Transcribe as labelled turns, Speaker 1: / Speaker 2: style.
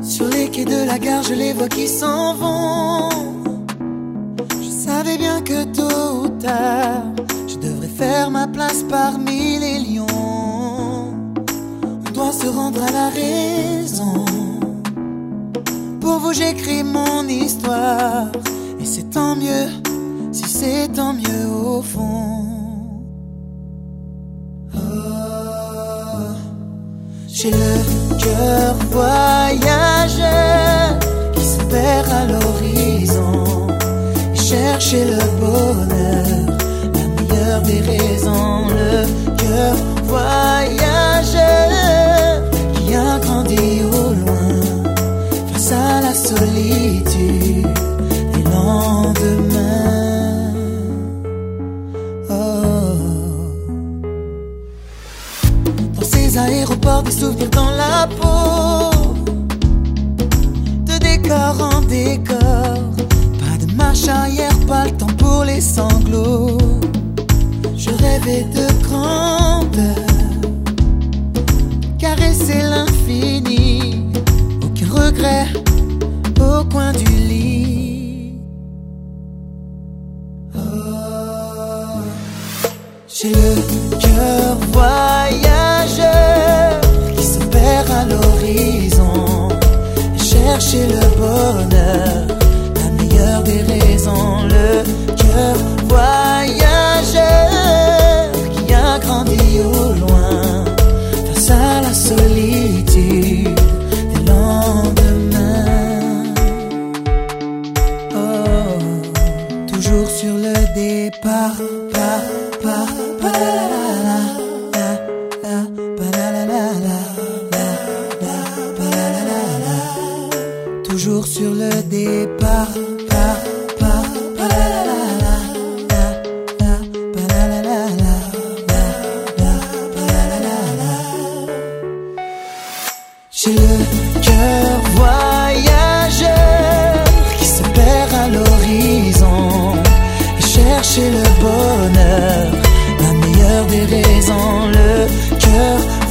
Speaker 1: Sur les quais de la gare, je les vois qui s'en vont. Je savais bien que tôt ou tard, je devrais faire ma place parmi les lions. On doit se rendre à la raison. Pour vous j'écris mon histoire, et c'est tant mieux, si c'est tant mieux au fond. Oh, j'ai le cœur voyageur qui se perd à l'horizon, et chercher le bonheur, la meilleure des raisons. Le cœur voyageur qui a grandi au loin, face à la solitude des lendemains. Oh. Dans ces aéroports, des souvenirs dans la peau, de décor en décor, pas de marche arrière, pas le temps pour les sanglots. Je rêvais de grandeur, caresser l'infini, aucun regret au coin du lit. Oh, j'ai le cœur voyageur qui se perd à l'horizon, et chercher le bonheur, la meilleure des raisons. Le cœur voyageur qui a grandi au loin, face à la solitude des lendemains. Oh, toujours sur le départ, toujours sur le départ, j'ai le cœur voyageur qui se perd à l'horizon, et chercher le bonheur, la meilleure des raisons. Le cœur